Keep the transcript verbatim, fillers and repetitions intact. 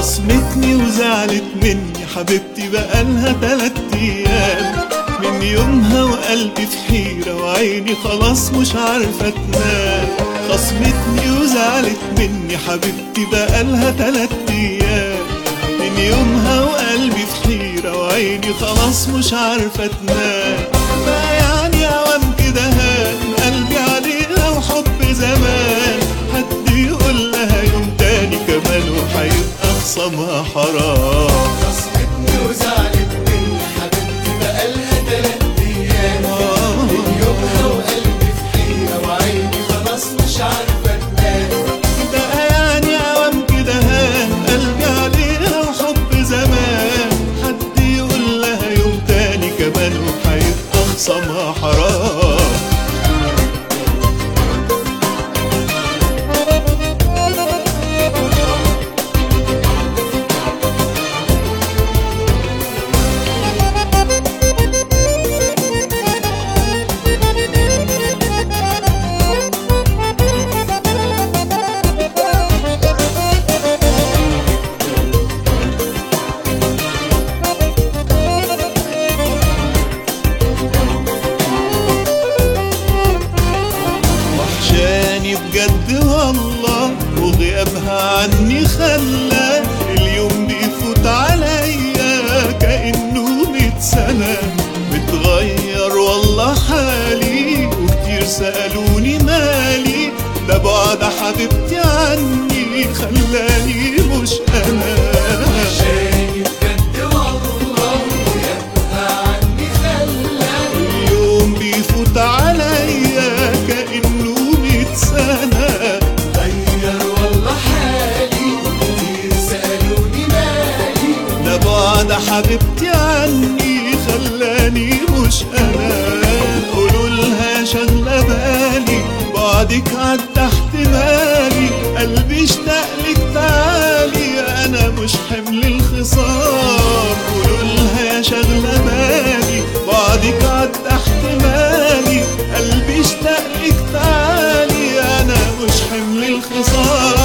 خصمتني وزعلت مني حبيبتي بقالها تلات ايام، من يومها وقلبي في حيرة وعيني خلاص مش عارفة تنام. خصمتني وزعلت مني حبيبتي بقالها تلات ايام، من يومها وقلبي في حيرة وعيني خلاص مش عارفة تنام. ما يعني عوام كده هان قلبي عليها وحب زمان، حد يقول لها يوم تاني كمان وحيبقى خصمها حرام. خصمتني وزعلت مني حبيبتي بقالها تلات ايام، من يومها وقلبي في حيرة وعيني خلاص مش عارفة تنام. بقى يعني عوام كده هان قلبي عليها وحب زمان، حد يقول لها يوم تاني كمان وحيبقى خصمها حرام. بجد والله وغيابها عني خلى اليوم بيفوت عليا كأنه ميت سنة. متغير والله حالي وكتير سألوني مالي، ده بعد حبيبتي عني خلاني مش أنا. وحشاني بجد والله وغيابها عني خلى اليوم بيفوت عليا كأنه سنة. غير والله حالي كتير سألوني مالي، ده بعد حبيبتي عني خلاني مش أنا. قولولها شغلة بالي بعدك عدى احتمالي، قلبي اشتاقلك تعالي أنا مش حمل الخصام. قولولها شغلة بالي بعدك عدى احتمالي، قلبي اشتاقلك تعالي أنا مش حمل الخصام.